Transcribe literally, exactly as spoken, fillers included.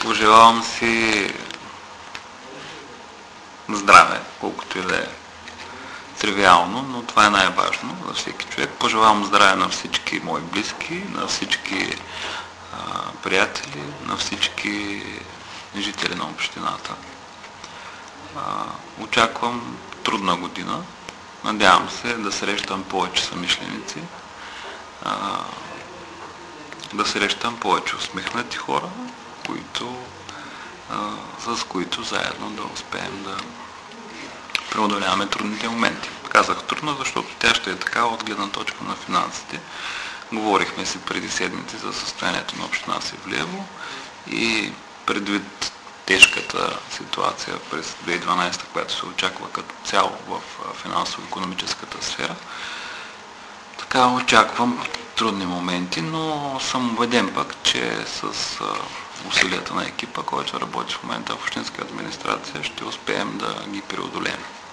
Пожелавам си здраве, колкото и да е тривиално, но това е най-важно за всеки човек. Пожелавам здраве на всички мои близки, на всички а, приятели, на всички жители на общината. А, очаквам трудна година. Надявам се да срещам повече съмишленици, а, да срещам повече усмихнати хора, които, а, с които заедно да успеем да преодоляваме трудните моменти. Казах трудно, защото тя ще е така от гледна точка на финансите. Говорихме си преди седмици за състоянието на община Севлиево и предвид тежката ситуация през две хиляди и дванадесета, която се очаква като цяло в финансово-икономическата сфера, така очаквам трудни моменти, но съм убеден пък, че с усилията на екипа, който работи в момента в общинска администрация, ще успеем да ги преодолеем.